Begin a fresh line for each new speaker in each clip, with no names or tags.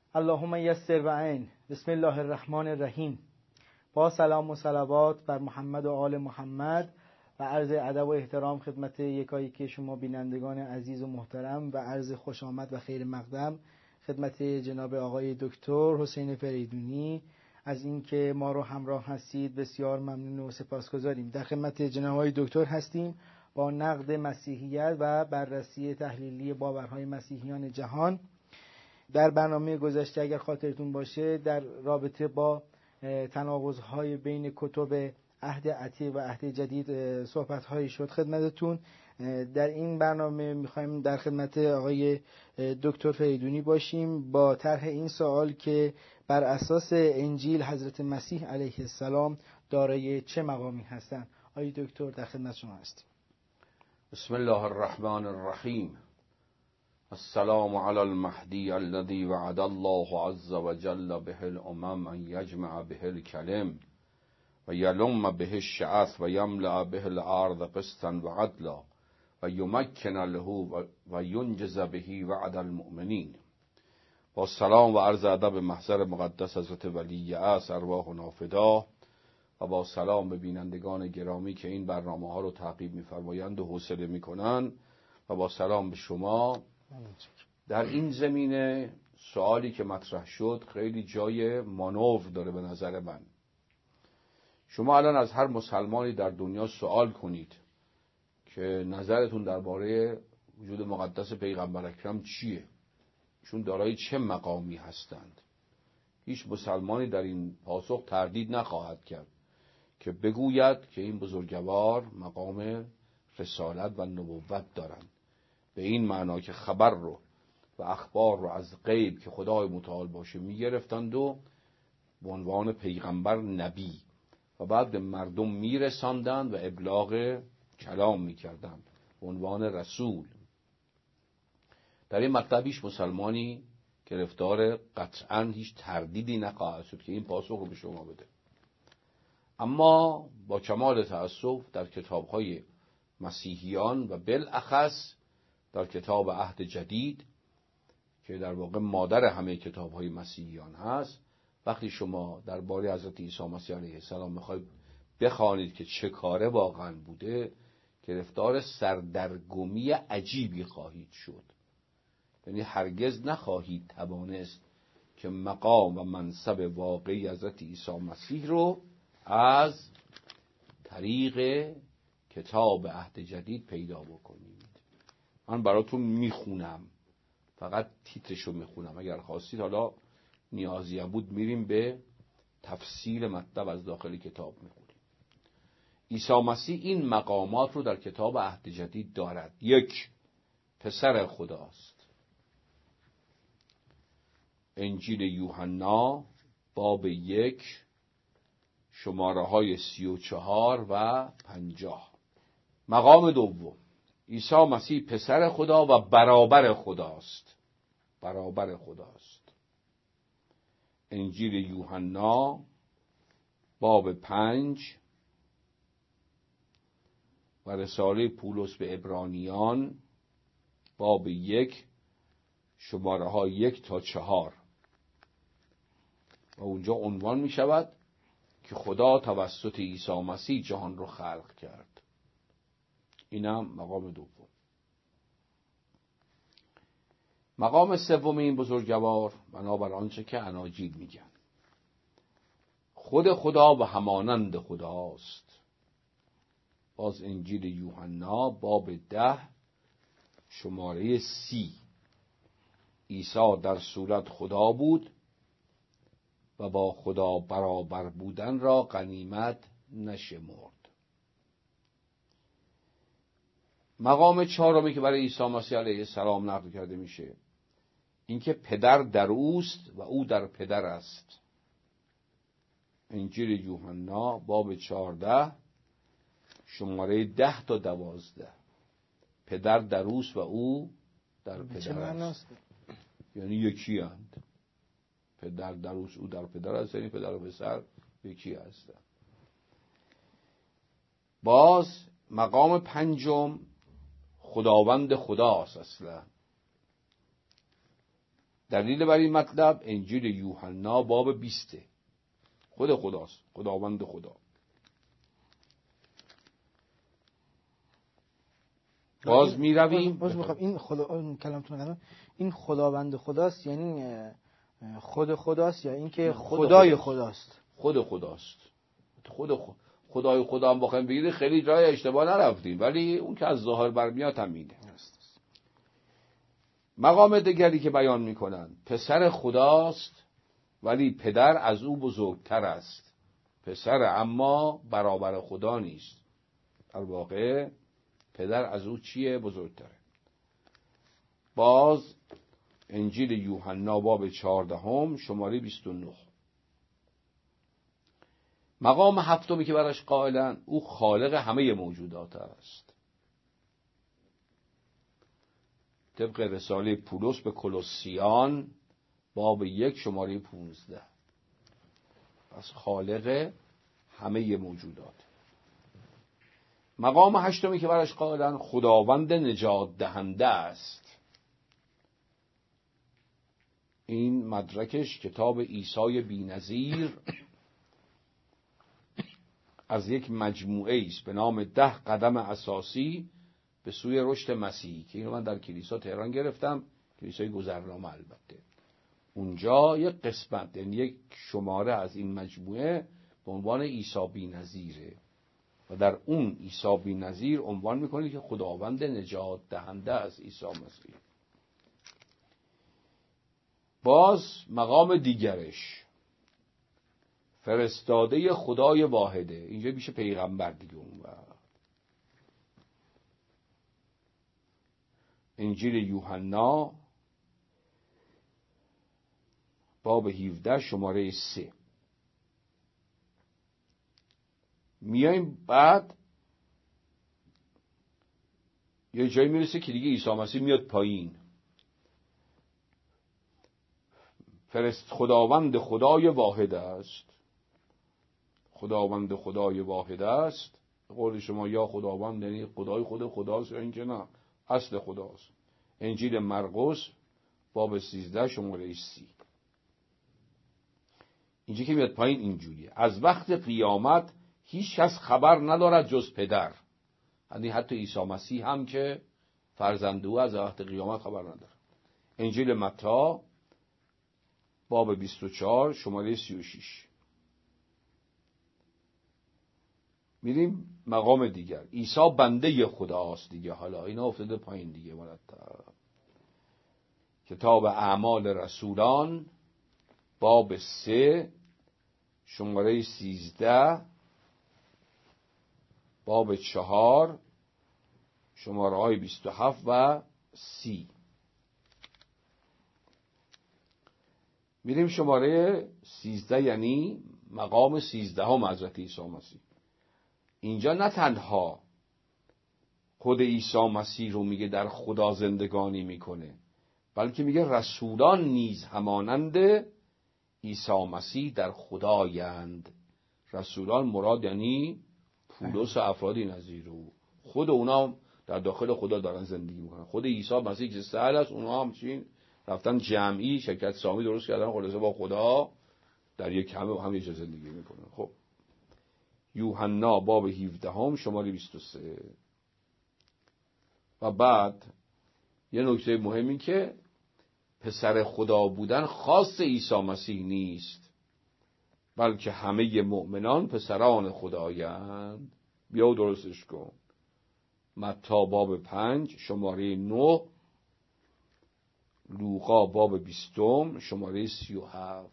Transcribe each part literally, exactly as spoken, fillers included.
اللهم یسر و عین. بسم الله الرحمن الرحیم. با سلام و صلوات بر محمد و آل محمد و عرض ادب و احترام خدمت یکایک شما بینندگان عزیز و محترم و عرض خوش آمد و خیر مقدم خدمت جناب آقای دکتر حسین فریدونی از اینکه ما رو همراه هستید. بسیار ممنون و سپاسگزاریم. در خدمت جناب آقای دکتر هستیم با نقد مسیحیت و بررسی تحلیلی باورهای مسیحیان جهان. در برنامه گذشته اگر خاطرتون باشه در رابطه با تناقض‌های بین کتب عهد عتیق و عهد جدید صحبت‌هایی شد خدمتتون. در این برنامه می‌خوایم در خدمت آقای دکتر فریدونی باشیم با طرح این سوال که بر اساس انجیل حضرت مسیح علیه السلام دارای چه مقامی هستند. آقای دکتر در خدمت شما هستیم.
بسم الله الرحمن الرحیم. السلام علی المهدی الذی وعد الله عز وجل به الامم ان یجمع به الکلم و یلم به الشعث و یملأ به الارض قسطا و عدلا و یمکن له و ینجز به وعد المؤمنین. با سلام و عرض ادب محضر مقدس حضرت ولی اعظم ارواحنا فدا و با سلام به بینندگان گرامی که این برنامه ها رو تعقیب می‌فرمایند و حوصله می‌کنند و با سلام به شما. در این زمینه سوالی که مطرح شد خیلی جای مانور داره به نظر من. شما الان از هر مسلمانی در دنیا سوال کنید که نظرتون درباره وجود مقدس پیغمبر اکرم چیه؟ چون دارای چه مقامی هستند؟ هیچ مسلمانی در این پاسخ تردید نخواهد کرد که بگوید که این بزرگوار مقام رسالت و نبوت دارند، به این معنا که خبر رو و اخبار رو از غیب که خدای متعال باشه میگرفتند و به عنوان پیغمبر نبی و بعد به مردم میرساندند و ابلاغ کلام میکردند به عنوان رسول. در این مطلب هیچ مسلمانی گرفتار قطعا هیچ تردیدی نخواهد شد که این پاسخ رو به شما بده. اما با کمال تأسف در کتاب‌های مسیحیان و بالاخص در کتاب عهد جدید که در واقع مادر همه کتاب‌های مسیحیان هست، وقتی شما درباره حضرت عیسی مسیح علیه السلام می‌خواید بخوانید که چه کاره واقعا بوده، گرفتار سردرگمی عجیبی خواهید شد. یعنی هرگز نخواهید توانست که مقام و منصب واقعی حضرت عیسی مسیح رو از طریق کتاب عهد جدید پیدا بکنید. من براتون میخونم، فقط تیترشو میخونم، اگر خواستید حالا نیازی بود میریم به تفصیل مطلب از داخل کتاب میخونیم. عیسی مسیح این مقامات رو در کتاب عهد جدید دارد. یک، پسر خداست. انجیل یوحنا باب یک شماره های سی و چهار و پنجاه. مقام دوم، عیسی مسیح پسر خدا و برابر خداست. برابر خداست. انجیل یوحنا باب پنج و رساله پولس به عبرانیان باب یک شماره ها یک تا چهار. و اونجا عنوان می شود که خدا توسط عیسی مسیح جهان رو خلق کرد. اینم مقام دوم. مقام سوم این بزرگوار بنابر آنچه که اناجیل میگن، خود خدا و همانند خداست. باز انجیل یوحنا باب ده شماره سی. عیسی در صورت خدا بود و با خدا برابر بودن را غنیمت نشمرد. مقام چهارمی که برای عیسی مسیح علیه السلام نقل کرده میشه اینکه پدر در اوست و او در پدر است. انجیل یوحنا باب چهارده شماره ده تا دوازده. پدر در اوست و او در پدر است. یعنی یکی هستند. پدر در اوست او در پدر است، یعنی پدر و پسر یکی هستند. باز مقام پنجم خداوند خداست. اصلا دلیل بر این مطلب انجیل یوحنا باب بیسته. خود خداست، خداوند خدا. باز می رویم.
باز میخوام این خدا این کلامتون ندارم، این خداوند خداست یعنی خود خداست یا اینکه خدای خداست؟
خود خداست. خود خود خدای خدا هم بخوایم بگید خیلی جای اشتباه نرفتیم، ولی اون که از ظاهر برمیاد همینه. مقام دیگری که بیان میکنن پسر خداست ولی پدر از او بزرگتر است. پسر اما برابر خدا نیست. در واقع پدر از او چیه؟ بزرگتره. باز انجیل یوحنا باب چهاردهم شماره بیست و نه. مقام هفتمی که براش قائلن او خالق همه موجودات است. طبق رساله پولس به کلوسیان باب یک شماره پونزده. پس خالق همه موجودات. مقام هشتمی که براش قائلن خداوند نجات دهنده است. این مدرکش کتاب عیسی بی‌نظیر از یک مجموعه است به نام ده قدم اساسی به سوی رشد مسیحی که اینو من در کلیسا تهران گرفتم، کلیسای گذرنامه البته. اونجا یک قسمت یعنی یک شماره از این مجموعه به عنوان عیسی بی‌نظیره و در اون عیسی بی‌نظیر عنوان میکنه که خداوند نجات دهنده از عیسی مسیح. باز مقام دیگرش فرستاده خدای واحده. اینجا میشه پیغمبر دیگه. اون وقت انجیل یوحنا باب هفده شماره سه. میایم بعد یه جایی میرسه که دیگه عیسی مسیح میاد پایین. فرست خداوند خدای واحد است. خداوند خدای واحد است. قول شما یا خداوند یعنی خدای خود خداست یا اینکه نه اصل خداست. انجیل مرقس باب سیزده شماره سی. اینجا که میاد پایین اینجوریه: از وقت قیامت هیچ کس خبر ندارد جز پدر. یعنی حتی عیسی مسیح هم که فرزند او از وقت قیامت خبر نداره. انجیل متی باب بیست و چهار شماره سی و شش. میریم مقام دیگر. عیسی بنده خداست دیگه. حالا اینا افتاده پایین دیگه مرتب. کتاب اعمال رسولان باب سه شماره سیزده، باب چهار شماره های بیست و هفت و سی. میریم شماره سیزده یعنی مقام سیزده هم حضرت عیسی مسیح. اینجا نه تنها خود عیسی مسیح رو میگه در خدا زندگانی میکنه، بلکه میگه رسولان نیز همانند عیسی مسیح در خدایند. رسولان مراد یعنی پولس و افرادی نظیر او. خود اونا در داخل خدا دارن زندگی میکنن. خود عیسی مسیح که سهل است، اونا همچین رفتن جمعی شرکت سامی درست کردن، خلاصه با خدا در یک همه و هم یه جا زندگی میکنن. خب یوحنا باب هفده هم شماره بیست و سه. و بعد یه نکته مهمی که پسر خدا بودن خاص عیسی مسیح نیست، بلکه همه مؤمنان پسران خدایند. بیا درستش کن. متی باب پنج شماره نه، لوقا باب بیستم شماره سی و هفت.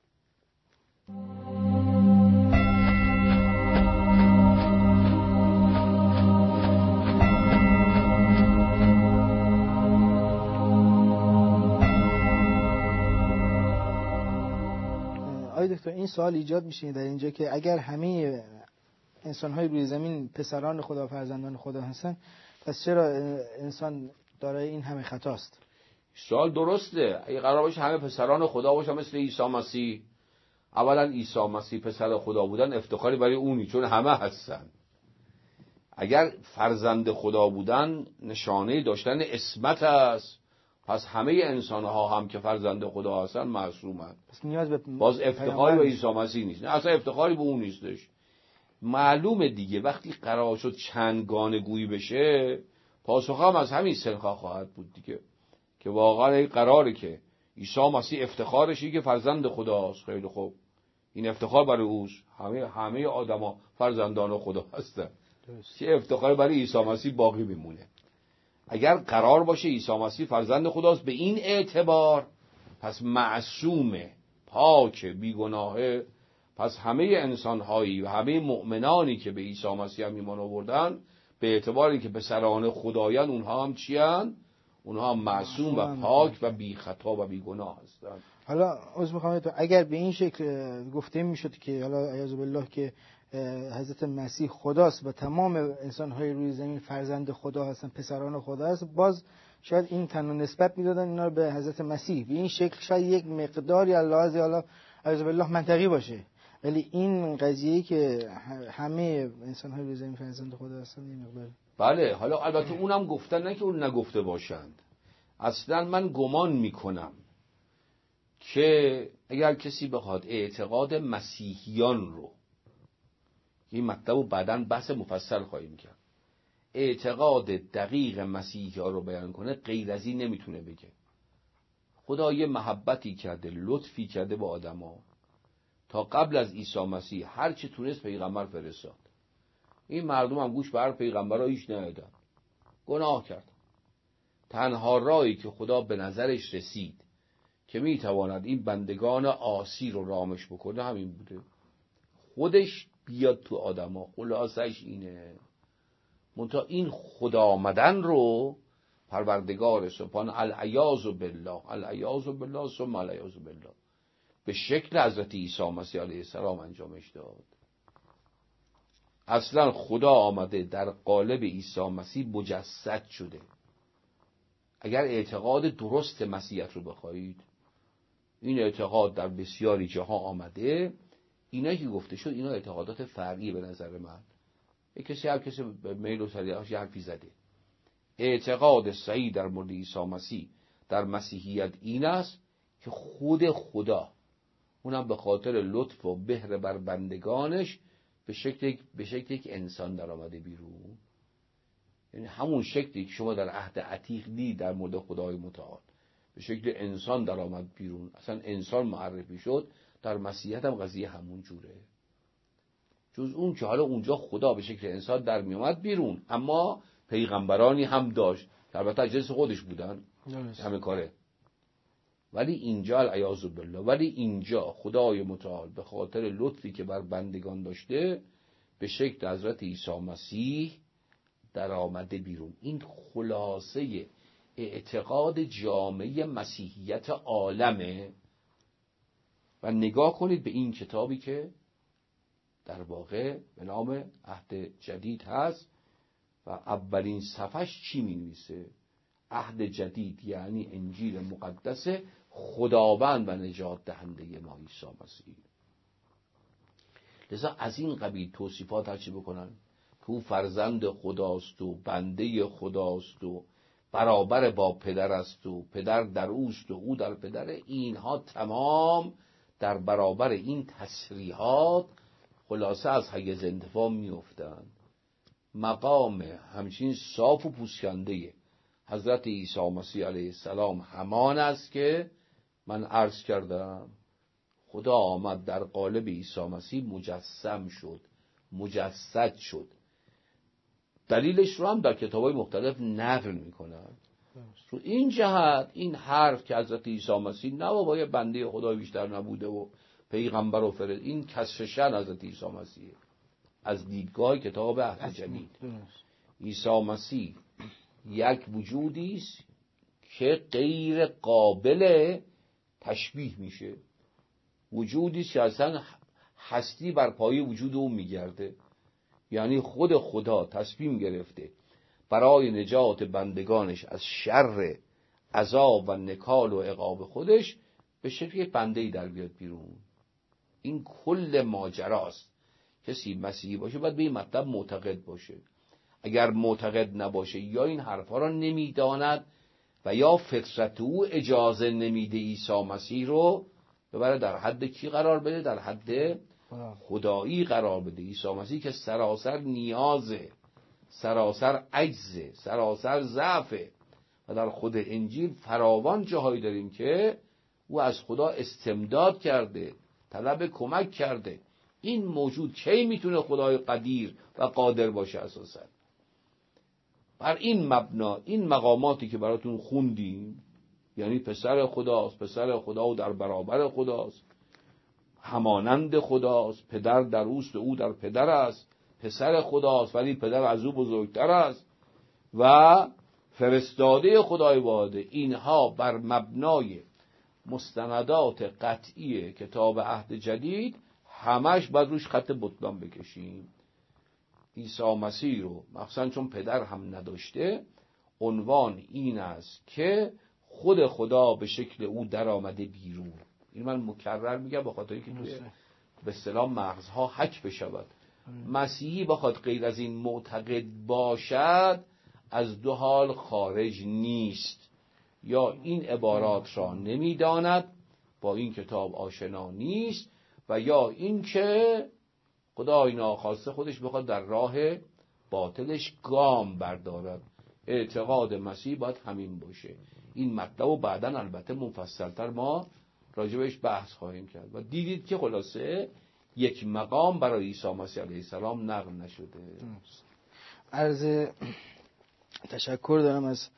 آقای دکتر این سوال ایجاد میشه در اینجا که اگر همه انسان‌های روی زمین پسران خدا و فرزندان خدا هستن، پس چرا انسان دارای این همه خطاست؟
سوال درسته. اگه قرار باشه همه پسران خدا باشن مثل عیسی مسیح، اولا عیسی مسیح پسر خدا بودن افتخاری برای اونی، چون همه هستن. اگر فرزند خدا بودن نشانه داشتن عصمت است، پس همه انسان ها هم که فرزند خدا هستن معصومند.
پس نیاز به
باز افتخاری به عیسی مسیح نیست، نه اصلا افتخاری به اون نیستش. معلومه دیگه وقتی قرار شد چندگانه گویی بشه، پاسخ هم از همین سنخا خواهد بود دیگه، که واقعا این قراره که عیسی مسیح افتخارشی که فرزند خداست. خیلی خوب، این افتخار برای اوست. همه همه آدما فرزندان خدا هستن، چه افتخار برای عیسی مسیح باقی میمونه. اگر قرار باشه عیسی مسیح فرزند خداست به این اعتبار، پس معصومه، پاک، بیگناهه. پس همه انسان‌هایی و همه مؤمنانی که به عیسی مسیح هم ایمان آوردن، به اعتباری که پسران خدایان، اونها هم چی هستند؟ اونها هم معصوم و پاک و بی خطا و بی گناه هستند.
حالا عذر می‌خوام، اگر به این شکل گفته میشد که حالا اعوذ بالله که حضرت مسیح خداست و تمام انسان‌های روی زمین فرزند خدا هستن، پسران خدا هست، باز شاید این تنو نسبت میدادن اینا رو به حضرت مسیح. به این شکل شاید یک مقداری اللحاظ حالا اعوذ بالله منطقی باشه، ولی این قضیه‌ای که همه انسان‌های روی زمین فرزند خدا هستن این مقدار.
بله، حالا البته اونم گفتن، نه که اون نگفته باشند. اصلا من گمان میکنم که اگر کسی بخواد اعتقاد مسیحیان رو، این مطلب رو بعداً بحث مفصل خواهیم کرد، اعتقاد دقیق مسیحیان رو بیان کنه، غیر از این نمیتونه بگه. خدا یه محبتی کرده، لطفی کرده با آدما، تا قبل از عیسی مسیح هر چی تونست پیغمبر فرستاد. این مردم هم گوش به هر پیغمبر هیچ ندادن، گناه کردن. تنها راهی که خدا به نظرش رسید که میتواند این بندگان عاصی رو رامش بکنه همین بوده، خودش بیاد تو آدما. خلاصش اینه. منتها این خدا آمدن رو پروردگار سبحان العیاذ بالله العیاذ بالله ثم العیاذ بالله به شکل حضرت عیسی مسیح علیه السلام انجامش داد. اصلا خدا آمده در قالب عیسی مسیح مجسد شده. اگر اعتقاد درست مسیحیت رو بخواید، این اعتقاد در بسیاری جاها آمده. اینا که گفته شد اینا اعتقادات فرعی به نظر من. یک کسی هر کسی به میل و سلیقه‌اش یه حرفی زده. اعتقاد صحیح در مورد عیسی مسیح در مسیحیت این است که خود خدا، اونم به خاطر لطف و بهر بر بندگانش، به شکل به شکل یک انسان در آمده بیرون. یعنی همون شکلی که شما در عهد عتیق دید در مورد خدای متعال، به شکل انسان در آمد بیرون، اصلا انسان معرفی شد. در مسیحیت هم قضیه همون جوره، جز اون که حالا اونجا خدا به شکل انسان در می آمد بیرون، اما پیغمبرانی هم داشت که البته از جنس خودش بودن، همه کاره. ولی اینجا العیاذ بالله، ولی اینجا خدای متعال به خاطر لطفی که بر بندگان داشته، به شکل حضرت عیسی مسیح در آمده بیرون. این خلاصه اعتقاد جامعه مسیحیت عالمه. و نگاه کنید به این کتابی که در واقع به نام عهد جدید هست و اولین صفحش چی می نویسه؟ عهد جدید یعنی انجیل مقدس خداوند و نجات دهنده ما عیسی مسیح. لذا از این قبیل توصیفات هرچی بکنن که او فرزند خداست و بنده خداست و برابر با پدر است و پدر در اوست و او در پدر، اینها تمام در برابر این تصریحات خلاصه از حیز انتفاع می افتند. مقام همچین صاف و پوسکنده حضرت عیسی مسیح علیه السلام همان است که من عرض کردم. خدا آمد در قالب عیسی مسیح مجسم شد، مجسد شد. دلیلش رو هم در کتاب‌های مختلف نقل می‌کنند. تو این جهت این حرف که حضرت عیسی مسیح نه بابا یه بنده خدا بیشتر نبوده و پیغمبر و فرست، این کسر شأن حضرت عیسی مسیح از دیدگاه کتاب عهد جدید. عیسی مسیح یک وجودی است که غیر قابل تشبیه میشه، وجودی است که اصلا هستی بر پای وجود اون میگرده. یعنی خود خدا تصمیم گرفته برای نجات بندگانش از شر عذاب و نکال و عقاب خودش به شکل بنده‌ای در بیاد بیرون. این کل ماجراست. کسی مسیحی باشه باید به این مطلب معتقد باشه. اگر معتقد نباشه یا این حرفا را نمیداند و یا فطرت او اجازه نمیده عیسی مسیح رو ببره در حد کی قرار بده؟ در حد خدایی قرار بده. عیسی مسیح که سراسر نیازه، سراسر عجزه، سراسر ضعفه و در خود انجیل فراوان جاهایی داریم که او از خدا استمداد کرده، طلب کمک کرده. این موجود کی میتونه خدای قدیر و قادر باشه؟ اساسا بر این مبنا این مقاماتی که براتون خوندیم، یعنی پسر خداست، پسر خدا و در برابر خداست، همانند خداست، پدر در اوست و او در پدر است، پسر خداست ولی پدر از او بزرگتر است و فرستاده خدای واحده، اینها بر مبنای مستندات قطعی کتاب عهد جدید همش باید روش خط بطلان بکشیم. عیسی مسیح رو مخصوصا چون پدر هم نداشته، عنوان این است که خود خدا به شکل او در آمده بیرون. این من مکرر میگم به خاطر که توی به اصطلاح مغزها حک بشود. مسیحی بخواد غیر از این معتقد باشد از دو حال خارج نیست، یا این عبارات را نمیداند، با این کتاب آشنا نیست، و یا این که خدای ناخواسته خودش بخواد در راه باطلش گام بردارد. اعتقاد مسیح باید همین باشه. این مطلب و بعداً البته مفصلتر ما راجبش بحث خواهیم کرد. و دیدید که خلاصه یک مقام برای عیسی مسیح علیه السلام نقل نشده.
عرض تشکر دارم از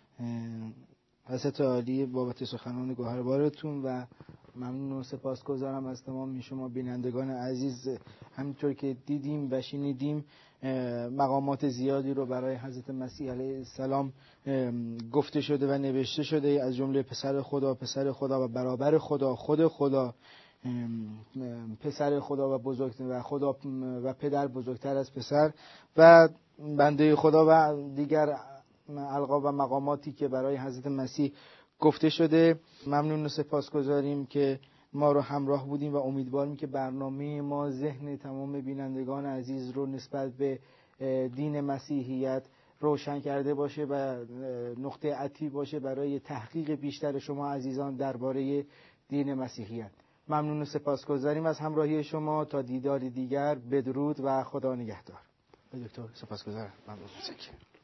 حضرت عالی بابت سخنان گوهربارتون و ممنون و سپاسگزارم از تمام شما بینندگان عزیز. همینطور که دیدیم و شنیدیم مقامات زیادی رو برای حضرت مسیح علیه السلام گفته شده و نوشته شده، از جمله پسر خدا، پسر خدا و برابر خدا، خود خدا، پسر خدا و بزرگتر و خدا و پدر بزرگتر از پسر و بنده خدا و دیگر القاب و مقاماتی که برای حضرت مسیح گفته شده. ممنون و سپاسگزاریم که ما رو همراه بودیم و امیدواریم که برنامه ما ذهن تمام بینندگان عزیز رو نسبت به دین مسیحیت روشن کرده باشه و نقطه عطفی باشه برای تحقیق بیشتر شما عزیزان درباره دین مسیحیت. ممنون و سپاسگزاریم از همراهی شما. تا دیدار دیگر بدرود و خدا نگهدار. دکتر سپاسگزارم. ممنون.